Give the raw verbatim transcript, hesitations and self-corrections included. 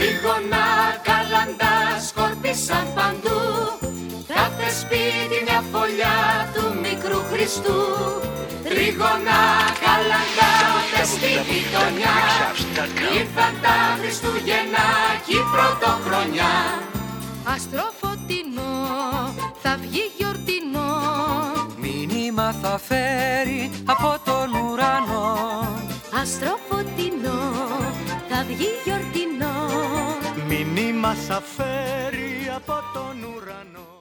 Τρίγωνα καλαντά σκόρπισαν παντού, κάθε σπίτι μια φωλιά του μικρού Χριστού. Τρίγωνα καλαντά μες στη γειτονιά, ήρθαν τα Χριστούγεννα κι η πρωτοχρονιά. Αστροφωτεινό, θα βγει γιορτινό, μήνυμα θα φέρει από τον ουρανό. Αστροφωτεινό, θα βγει γιορτινό, μήνυμα θα φέρει από τον ουρανό.